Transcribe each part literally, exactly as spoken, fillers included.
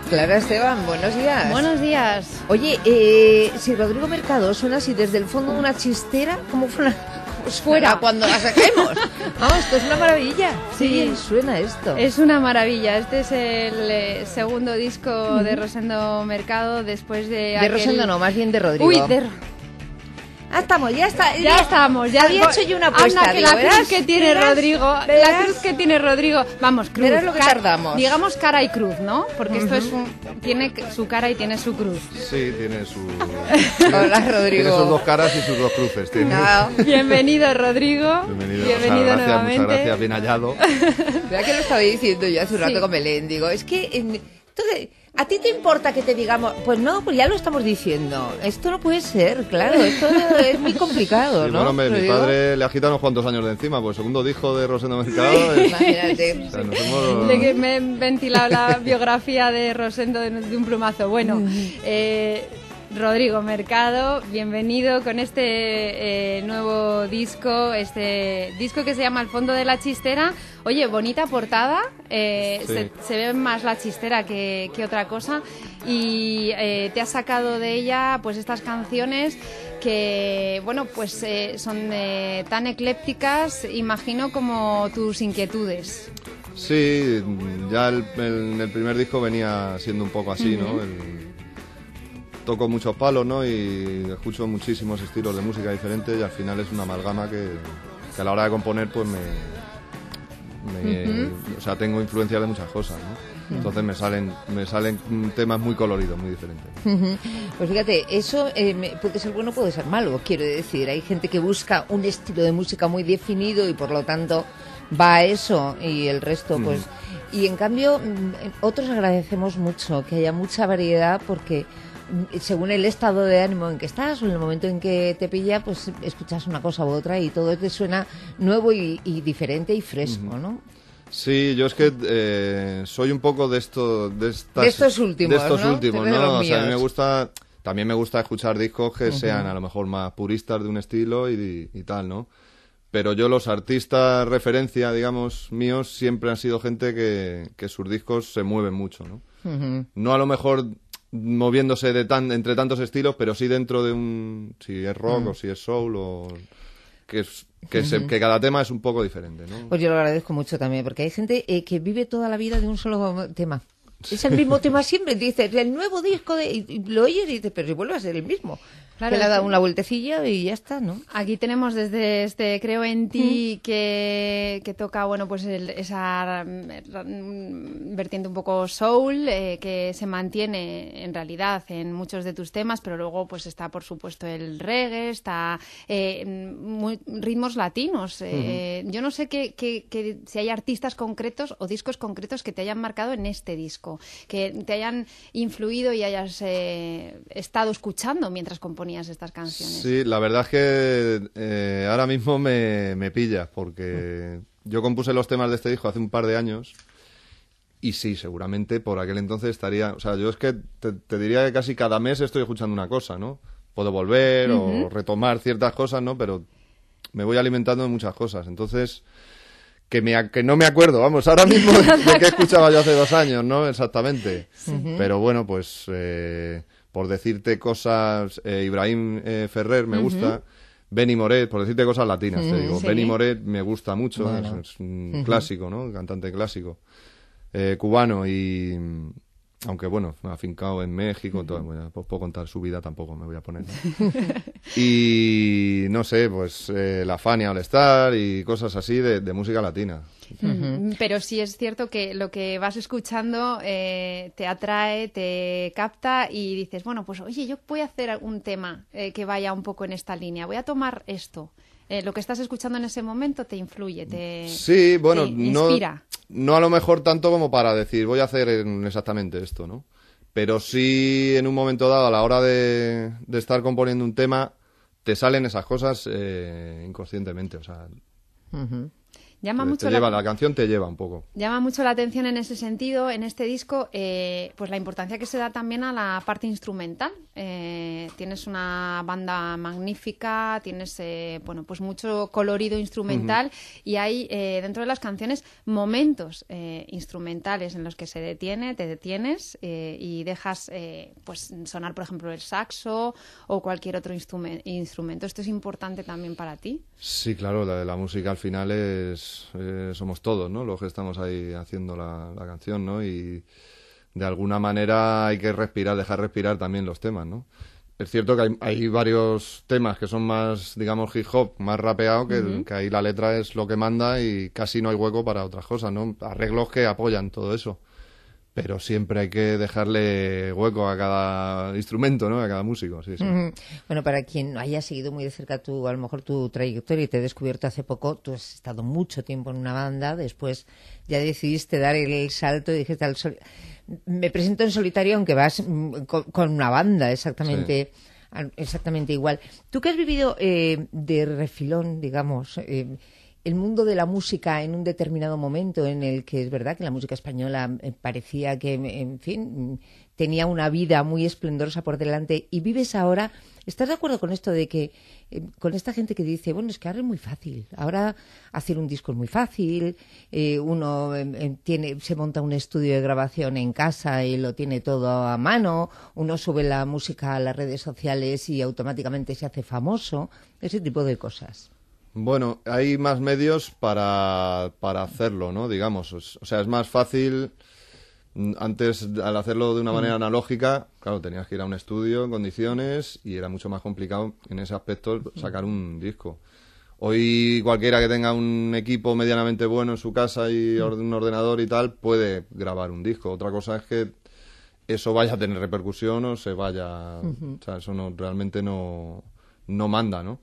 Clara Esteban, buenos días. Buenos días. Oye, eh, si Rodrigo Mercado suena así desde el fondo de una chistera, ¿cómo fuera? Pues fuera cuando la saquemos. Vamos, esto es una maravilla. Sí, bien suena esto. Es una maravilla. Este es el eh, segundo disco uh-huh. de Rosendo Mercado después de De aquel... Rosendo no, más bien de Rodrigo. Uy, de... Ah, estamos, ya está. Ya, ya estamos, ya había hecho yo una apuesta. Anda, que digo, la cruz ¿verás? que tiene ¿verás? Rodrigo, ¿verás? la cruz que tiene Rodrigo, vamos, cruz. Verás lo que tardamos. Digamos cara y cruz, ¿no? Porque uh-huh. esto es un, tiene su cara y tiene su cruz. Sí, tiene su. Hola, Rodrigo. Tiene sus dos caras y sus dos cruces. Tiene. No. Bienvenido, Rodrigo. Bienvenido, Bienvenido o sea, gracias, nuevamente. Muchas gracias, bien hallado. Vea que lo estaba diciendo yo hace un rato Sí. con Belén. Digo, es que. En... Entonces, ¿a ti te importa que te digamos? Pues no, pues ya lo estamos diciendo. Esto no puede ser, claro. Esto es muy complicado, Sí, ¿no? bueno, hombre, mi Rodrigo? padre le agita unos cuantos años de encima, pues el segundo disco de Rosendo Mercado. Es... Imagínate. O sea, nos hemos... De que me he ventilado la biografía de Rosendo de, de un plumazo. Bueno, eh, Rodrigo Mercado, bienvenido con este eh, nuevo disco, este disco que se llama Al fondo de la chistera. Oye, bonita portada, eh, Sí. se, se ve más la chistera que, que otra cosa y eh, te has sacado de ella pues estas canciones que, bueno, pues eh, son eh, tan eclépticas, imagino, como tus inquietudes. Sí, ya el, el, el primer disco venía siendo un poco así, uh-huh. ¿no? El... Toco muchos palos, ¿no? Y escucho muchísimos estilos de música diferentes y al final es una amalgama que, que a la hora de componer pues me... me uh-huh. O sea, tengo influencias de muchas cosas, ¿no? Entonces me salen me salen temas muy coloridos, muy diferentes. Uh-huh. Pues fíjate, eso eh, me, puede ser bueno, puede ser malo, quiero decir. Hay gente que busca un estilo de música muy definido y por lo tanto va a eso y el resto pues... Uh-huh. Y en cambio, otros agradecemos mucho que haya mucha variedad porque... según el estado de ánimo en que estás o en el momento en que te pilla, pues escuchas una cosa u otra y todo te suena nuevo y, y diferente y fresco, ¿no? Sí, yo es que eh, soy un poco de esto, de, estas, de estos últimos, de estos ¿no? últimos, de ¿no? O sea, a mí me gusta, también me gusta escuchar discos que uh-huh. sean a lo mejor más puristas de un estilo y, y tal, ¿no? Pero yo los artistas referencia, digamos, míos, siempre han sido gente que, que sus discos se mueven mucho, ¿no? Uh-huh. No a lo mejor moviéndose de tan, entre tantos estilos, pero sí dentro de un... si es rock uh-huh. o si es soul o... que, es, que, uh-huh. se, que cada tema es un poco diferente, ¿no? Pues yo lo agradezco mucho también, porque hay gente eh, que vive toda la vida de un solo tema. Es el mismo tema siempre, dices, el nuevo disco, de, y, y lo oyes y dices, pero si vuelve a ser el mismo. Claro, que le ha dado una vueltecilla y ya está, ¿no? Aquí tenemos desde este Creo en ti mm. que, que toca, bueno, pues el, esa vertiente un poco soul, eh, que se mantiene en realidad en muchos de tus temas, pero luego pues está por supuesto el reggae, está eh, muy, ritmos latinos. Eh, uh-huh. Yo no sé que, que, que si hay artistas concretos o discos concretos que te hayan marcado en este disco, que te hayan influido y hayas eh, estado escuchando mientras componías estas canciones. Sí, la verdad es que eh, ahora mismo me, me pillas, porque yo compuse los temas de este disco hace un par de años y sí, seguramente por aquel entonces estaría... O sea, yo es que te, te diría que casi cada mes estoy escuchando una cosa, ¿no? Puedo volver uh-huh. o retomar ciertas cosas, ¿no? Pero me voy alimentando de muchas cosas, entonces... Que, me, que no me acuerdo, vamos, ahora mismo de, de qué escuchaba yo hace dos años, ¿no? Exactamente. Uh-huh. Pero bueno, pues... Eh, por decirte cosas, eh, Ibrahim eh, Ferrer me uh-huh. gusta, Benny Moret, por decirte cosas latinas, uh-huh, te digo. Sí. Benny Moret me gusta mucho, bueno. es, es un uh-huh. clásico, ¿no? Cantante clásico. Eh, cubano y... Aunque bueno, afincado en México, uh-huh. todo, bueno, pues puedo contar su vida, tampoco me voy a poner. ¿No? Y no sé, pues eh, la Fania All Star y cosas así de, de música latina. Uh-huh. Pero sí es cierto que lo que vas escuchando eh, te atrae, te capta y dices, bueno, pues oye, yo voy a hacer un tema eh, que vaya un poco en esta línea, voy a tomar esto. Eh, lo que estás escuchando en ese momento te influye, te, sí, bueno, te inspira. No, no a lo mejor tanto como para decir, voy a hacer exactamente esto, ¿no? Pero sí, en un momento dado, a la hora de, de estar componiendo un tema, te salen esas cosas eh, inconscientemente, o sea... Uh-huh. Llama te, mucho te la... lleva, la canción te lleva un poco. Llama mucho la atención en ese sentido, en este disco, eh, pues la importancia que se da también a la parte instrumental. Eh, tienes una banda magnífica, tienes eh, bueno, pues mucho colorido instrumental uh-huh. y hay eh, dentro de las canciones momentos eh, instrumentales en los que se detiene, te detienes eh, y dejas eh, pues sonar, por ejemplo, el saxo o cualquier otro instrumen- instrumento. ¿Esto es importante también para ti? Sí, claro, la, la música al final es eh, somos todos, ¿no? Los que estamos ahí haciendo la, la canción, ¿no? Y de alguna manera hay que respirar, dejar respirar también los temas, ¿no? Es cierto que hay, hay varios temas que son más, digamos, hip hop, más rapeado, que, uh-huh. que ahí la letra es lo que manda y casi no hay hueco para otras cosas, ¿no? Arreglos que apoyan todo eso. Pero siempre hay que dejarle hueco a cada instrumento, ¿no? A cada músico, sí, sí. Uh-huh. Bueno, para quien haya seguido muy de cerca tu, a lo mejor tu trayectoria y te he descubierto hace poco, tú has estado mucho tiempo en una banda, después ya decidiste dar el salto y dijiste, al sol... me presento en solitario aunque vas con, con una banda exactamente, sí. exactamente igual. Tú que has vivido eh, de refilón, digamos... Eh, el mundo de la música en un determinado momento en el que es verdad que la música española eh, parecía que, en fin, tenía una vida muy esplendorosa por delante y vives ahora, ¿estás de acuerdo con esto de que, eh, con esta gente que dice, bueno, es que ahora es muy fácil, ahora hacer un disco es muy fácil, eh, uno eh, tiene, se monta un estudio de grabación en casa y lo tiene todo a mano, uno sube la música a las redes sociales y automáticamente se hace famoso, ese tipo de cosas? Bueno, hay más medios para, para hacerlo, ¿no? Digamos, o sea, es más fácil. Antes, al hacerlo de una manera analógica, claro, tenías que ir a un estudio en condiciones y era mucho más complicado en ese aspecto sacar un disco. Hoy cualquiera que tenga un equipo medianamente bueno en su casa y un ordenador y tal, puede grabar un disco. Otra cosa es que eso vaya a tener repercusión o se vaya... Uh-huh. O sea, eso no, realmente no, no manda, ¿no?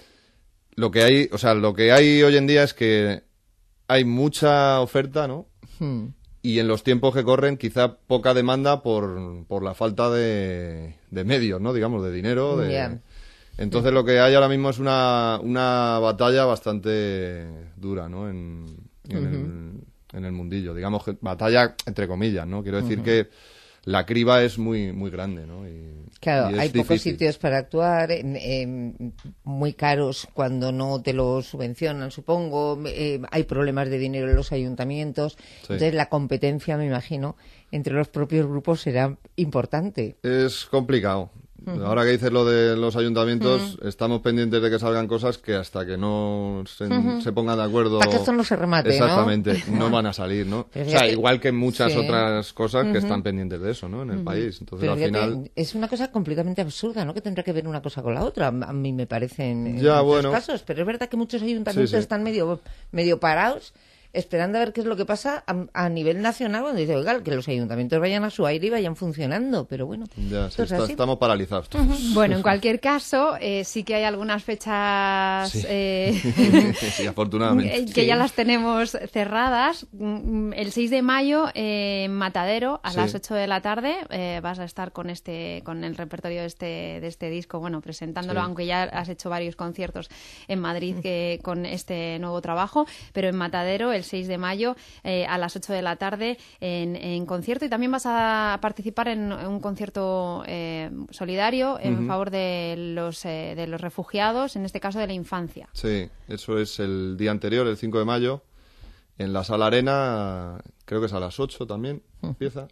Lo que hay, o sea, lo que hay hoy en día es que hay mucha oferta, ¿no? Hmm. Y en los tiempos que corren, quizá poca demanda por, por la falta de, de medios, ¿no? Digamos, de dinero. De... Yeah. Entonces, lo que hay ahora mismo es una, una batalla bastante dura, ¿no? En, en, uh-huh. el, en el mundillo. Digamos, batalla entre comillas, ¿no? Quiero decir uh-huh. que la criba es muy muy grande, ¿no? Y, claro, y hay difícil. Pocos sitios para actuar, eh, eh, muy caros cuando no te los subvencionan, supongo. Eh, hay problemas de dinero en los ayuntamientos. Sí. Entonces, la competencia, me imagino, entre los propios grupos será importante. Es complicado. Uh-huh. Ahora que dices lo de los ayuntamientos, uh-huh. estamos pendientes de que salgan cosas que hasta que no se, uh-huh. se pongan de acuerdo... Para que esto no se remate, exactamente, ¿no? no van a salir, ¿no? Pero o sea, que... igual que muchas sí. otras cosas uh-huh. que están pendientes de eso, ¿no? En el uh-huh. país. Entonces, pero al final... Es una cosa completamente absurda, ¿no? Que tendrá que ver una cosa con la otra, a mí me parece en, en ya, muchos bueno. casos. Pero es verdad que muchos ayuntamientos sí, sí. están medio, medio parados, esperando a ver qué es lo que pasa a, a nivel nacional, cuando dice, oiga, que los ayuntamientos vayan a su aire y vayan funcionando, pero bueno. Ya, sí, está, estamos paralizados. Uh-huh. Bueno, en cualquier caso, eh, sí que hay algunas fechas sí. Eh, sí, afortunadamente. que sí. ya las tenemos cerradas. El seis de mayo eh, en Matadero, a sí. las ocho de la tarde, eh, vas a estar con este con el repertorio de este, de este disco, bueno, presentándolo, sí. aunque ya has hecho varios conciertos en Madrid que, con este nuevo trabajo, pero en Matadero, el seis de mayo eh, a las ocho de la tarde en, en concierto, y también vas a participar en un concierto eh, solidario en uh-huh. favor de los eh, de los refugiados, en este caso de la infancia. Sí, eso es el día anterior, el cinco de mayo, en la Sala Arena, creo que es a las ocho también, uh-huh. empieza.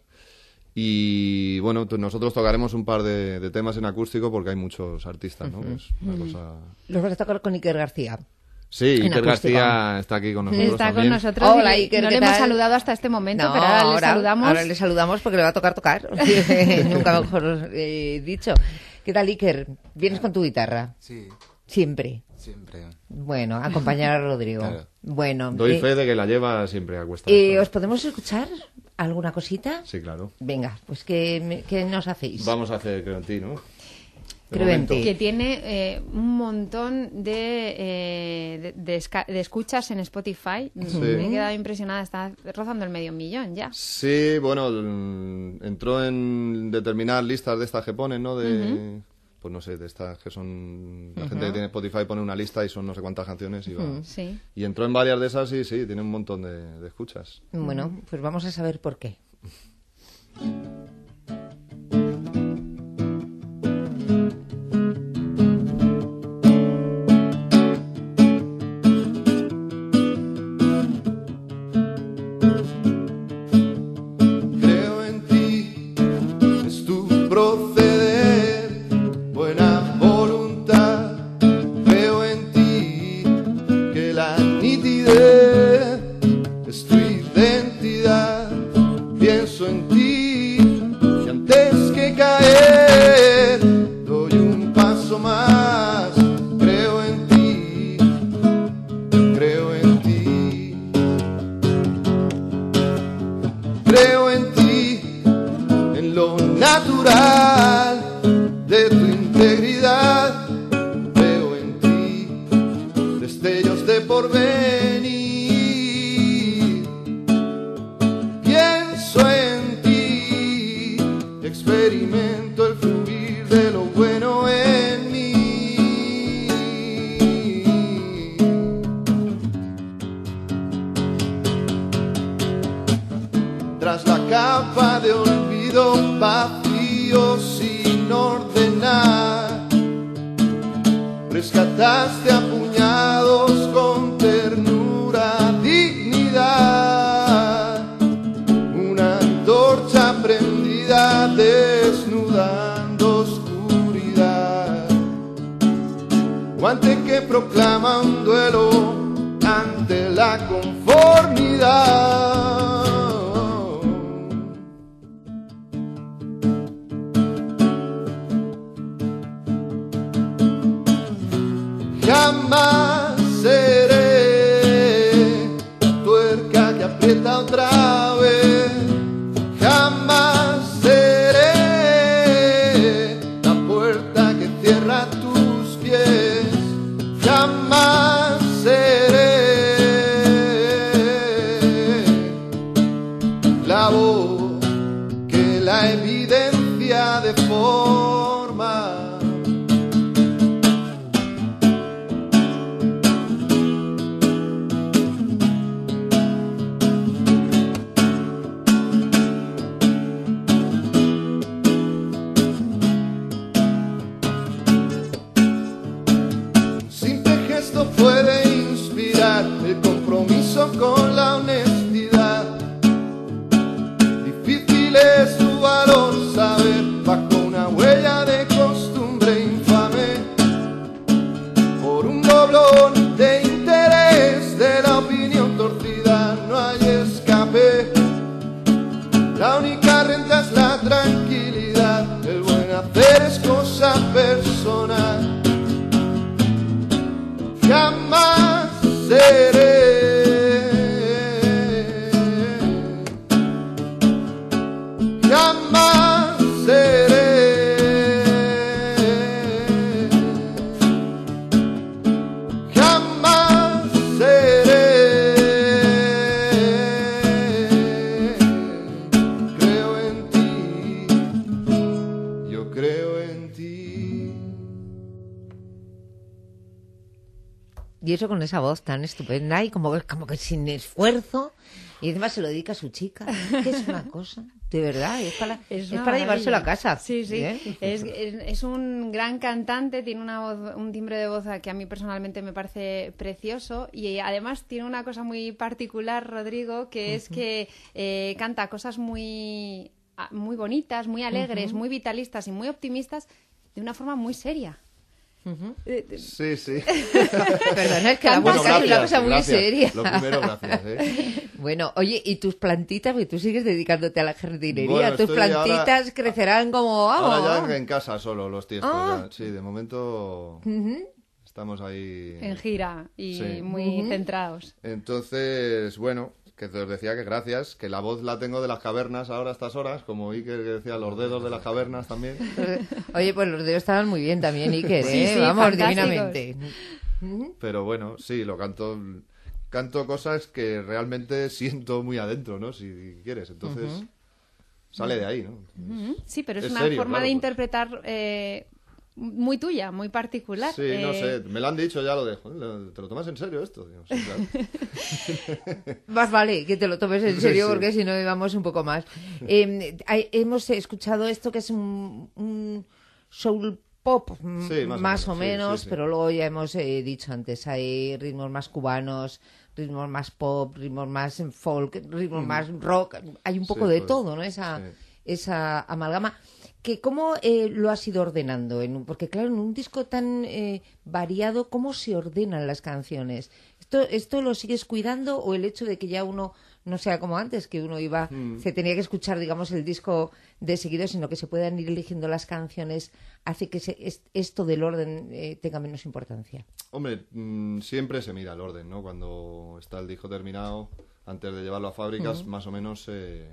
Y bueno, t- nosotros tocaremos un par de, de temas en acústico porque hay muchos artistas, ¿no? Uh-huh. Es una uh-huh. cosa... Los vas a tocar con Iker García. Sí, Iker García está aquí con nosotros Está también. con nosotros. Hola, Iker, no ¿qué le hemos tal? saludado hasta este momento, no, pero ahora, ahora le saludamos. Ahora le saludamos porque le va a tocar tocar. Nunca mejor eh, dicho. ¿Qué tal, Iker? ¿Vienes con tu guitarra? Sí. ¿Siempre? Siempre. Bueno, acompañar a Rodrigo. Claro. Bueno. Doy eh, fe de que la lleva siempre a cuesta. Eh, ¿Os podemos escuchar alguna cosita? Sí, claro. Venga, pues ¿qué, qué nos hacéis? Vamos a hacer Creo en ti, ¿no? Creo en ti. Que tiene eh, un montón de, eh, de, de, esca- de escuchas en Spotify. Sí. Me he quedado impresionada. Está rozando el medio millón ya. Sí, bueno, entró en determinadas listas de estas que ponen, ¿no? De, uh-huh. pues no sé, de estas que son... La uh-huh. gente que tiene Spotify pone una lista y son no sé cuántas canciones y va. Uh-huh. Sí. Y entró en varias de esas y sí, tiene un montón de, de escuchas. Bueno, pues vamos a saber por qué. Y eso con esa voz tan estupenda y como, como que sin esfuerzo, y encima se lo dedica a su chica, que es una cosa, de verdad, es para, es es para llevárselo a casa. Sí, sí, ¿eh? es, es, es un gran cantante, tiene una voz, un timbre de voz que a mí personalmente me parece precioso, y además tiene una cosa muy particular, Rodrigo, que es uh-huh. que eh, canta cosas muy, muy bonitas, muy alegres, uh-huh. muy vitalistas y muy optimistas, de una forma muy seria. Uh-huh. Sí, sí. Perdona, es que la música bueno, es una cosa muy gracias. seria. Lo primero, gracias. ¿eh? Bueno, oye, ¿y tus plantitas? Porque tú sigues dedicándote a la jardinería. Bueno, tus plantitas ahora, crecerán como... Vamos. Ahora ya en casa solo, los tiestos. Ah. Sí, de momento uh-huh. estamos ahí... En gira y sí. muy uh-huh. centrados. Entonces, bueno... Que te os decía que gracias, que la voz la tengo de las cavernas ahora a estas horas, como Iker que decía, los dedos de las cavernas también. Oye, pues los dedos estaban muy bien también, Iker, ¿eh? Sí, sí, vamos, fantásticos. Divinamente. Pero bueno, sí, lo canto, canto cosas que realmente siento muy adentro, ¿no? Si quieres, entonces uh-huh. sale de ahí, ¿no? Uh-huh. Sí, pero es, es una serio, forma claro, de pues. interpretar... Eh... muy tuya, muy particular. Sí, eh... no sé, me lo han dicho, ya lo dejo. ¿Te lo tomas en serio esto? Digo, sí, claro. Más vale que te lo tomes en serio, Sí. porque si no íbamos un poco más. Eh, hay- hemos escuchado esto que es un, un soul pop, m- Sí, más o más o menos, sí, menos, sí, sí. pero luego ya hemos eh, dicho antes, hay ritmos más cubanos, ritmos más pop, ritmos más folk, ritmos más rock, hay un poco Sí, de pues, todo, ¿no? Esa, sí. esa amalgama. Que ¿Cómo eh, lo has ido ordenando? En un- porque claro, en un disco tan eh, variado, ¿cómo se ordenan las canciones? ¿Esto, ¿Esto lo sigues cuidando o el hecho de que ya uno no sea como antes, que uno iba, Mm. se tenía que escuchar, digamos, el disco de seguido, sino que se puedan ir eligiendo las canciones, hace que se- es- esto del orden eh, tenga menos importancia? Hombre, mm, siempre se mira el orden, ¿no? Cuando está el disco terminado, antes de llevarlo a fábricas, más o menos se,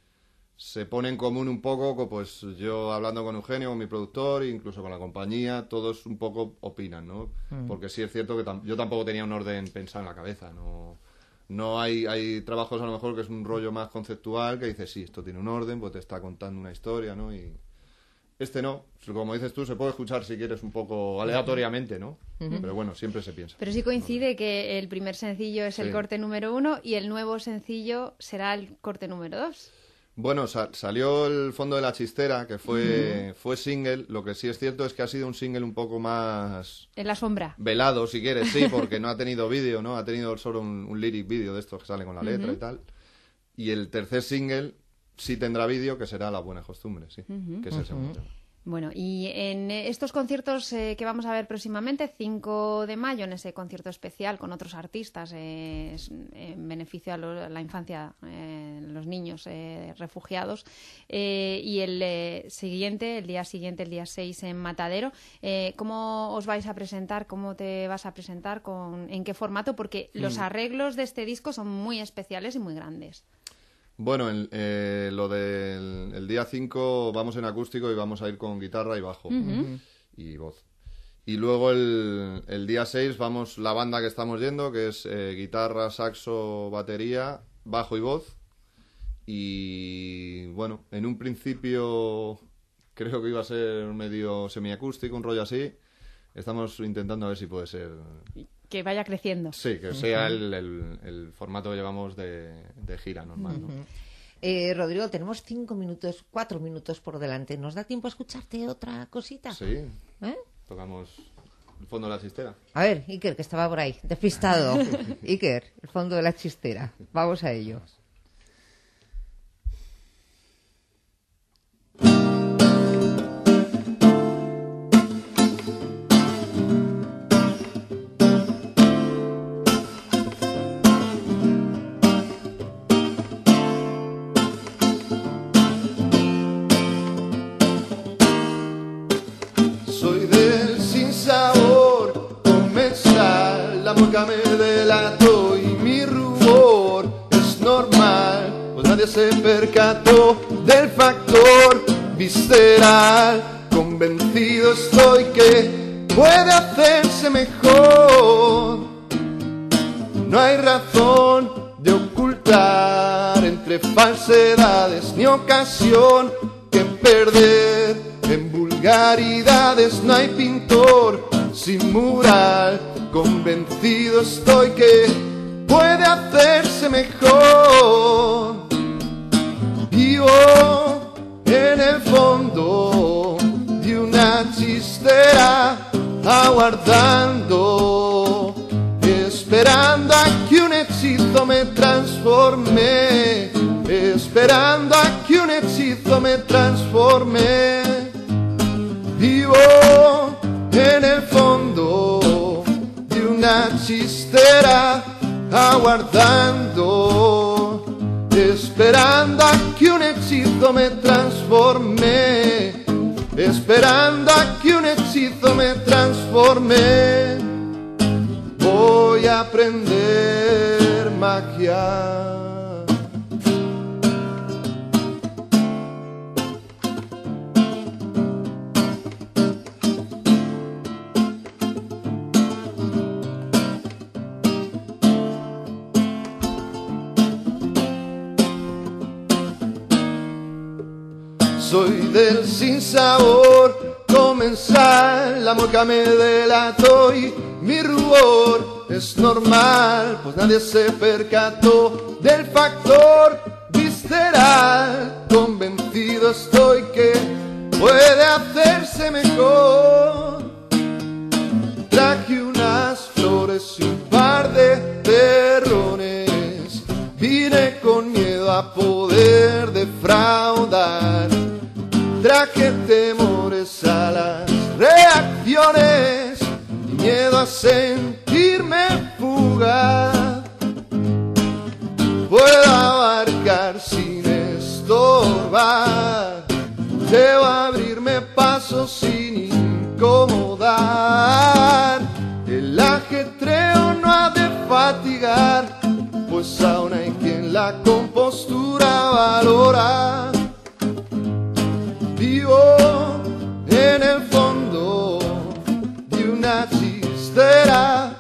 se pone en común un poco, pues yo hablando con Eugenio, con mi productor, incluso con la compañía, todos un poco opinan, ¿no? Porque sí es cierto que tam- yo tampoco tenía un orden pensado en la cabeza, no... No hay, hay trabajos a lo mejor que es un rollo más conceptual, que dices, sí, esto tiene un orden, pues te está contando una historia, ¿no? Y este no, como dices tú, se puede escuchar si quieres un poco aleatoriamente, ¿no? Pero bueno, siempre se piensa. Pero sí coincide que el primer sencillo es el Sí. corte número uno y el nuevo sencillo será el corte número dos. Bueno, sa- salió el Fondo de la Chistera, que fue, fue single. Lo que sí es cierto es que ha sido un single un poco más En la sombra. velado, si quieres, sí, porque no ha tenido vídeo, ¿no? Ha tenido solo un, un lyric vídeo de estos que salen con la letra y tal. Y el tercer single sí tendrá vídeo, que será Las Buenas Costumbres, sí, que es el segundo. Bueno, y en estos conciertos eh, que vamos a ver próximamente, cinco de mayo, en ese concierto especial con otros artistas eh, es- en beneficio a, lo- a la infancia, eh, los niños eh, refugiados, eh, y el eh, siguiente, el día siguiente, el día seis en Matadero, eh, ¿cómo os vais a presentar? ¿Cómo te vas a presentar? Con, ¿En qué formato? Porque los arreglos de este disco son muy especiales y muy grandes. Bueno, el, eh, lo del el día cinco vamos en acústico y vamos a ir con guitarra y bajo y voz. Y luego el, el día seis vamos la banda que estamos yendo, que es eh, guitarra, saxo, batería, bajo y voz. Y bueno, en un principio creo que iba a ser medio semiacústico, un rollo así. Estamos intentando a ver si puede ser... Que vaya creciendo. Sí, que sea el, el- el formato que llevamos de, de gira normal, ¿no? Eh, Rodrigo, tenemos cinco minutos, cuatro minutos por delante. ¿Nos da tiempo a escucharte otra cosita? Sí, ¿Eh? tocamos el fondo de la chistera. A ver, Iker, que estaba por ahí, despistado. Iker, el fondo de la chistera. Vamos a ello. Soy del sinsabor comensal, la mueca me delató y mi rubor es normal, pues nadie se percató del factor visceral. Convencido estoy que puede hacerse mejor. No hay razón de ocultar entre falsedades ni ocasión que perder en vulgaridades. No hay pintor sin mural. Convencido estoy que puede hacerse mejor. Vivo en el fondo de una chistera, aguardando, esperando a que un hechizo me transforme, esperando a que un hechizo me transforme. Vivo en el fondo de una chistera, aguardando, esperando a que un hechizo me transforme, esperando a que un hechizo me transforme. Voy a aprender magia. Soy del sinsabor, comenzar, la mueca me delató y mi rubor es normal, pues nadie se percató del factor visceral. Convencido estoy que puede hacerse mejor. Traje unas flores y un par de terrones, vine con miedo a poder defraudar. Traje temores a las reacciones y miedo a sentirme fugaz. Puedo abarcar sin estorbar, debo abrirme paso sin incomodar. El ajetreo no ha de fatigar, pues aún hay quien la compostura valora. Vivo en el fondo de una chistera,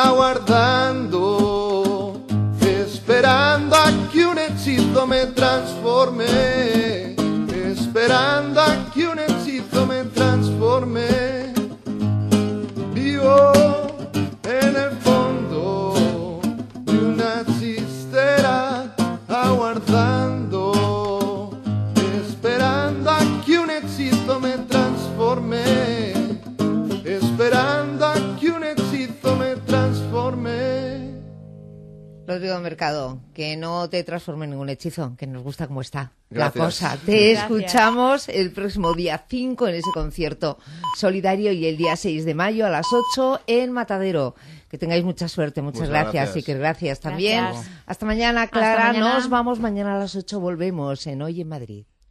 aguardando, esperando a que un hechizo me transforme, esperando a que un hechizo me transforme. Vivo en el fondo de una chistera, aguardando, esperando a que un hechizo me transforme, esperando a que un hechizo me transforme. Rodrigo Mercado, que no te transforme en ningún hechizo, que nos gusta como está Gracias. la cosa. Te Gracias. escuchamos el próximo día cinco en ese concierto solidario y el día seis de mayo a las ocho en Matadero. Que tengáis mucha suerte, muchas, Muchas gracias. gracias. Y que gracias también. Gracias. Hasta mañana, Clara. Hasta mañana. Nos vamos mañana a las ocho, volvemos en Hoy en Madrid.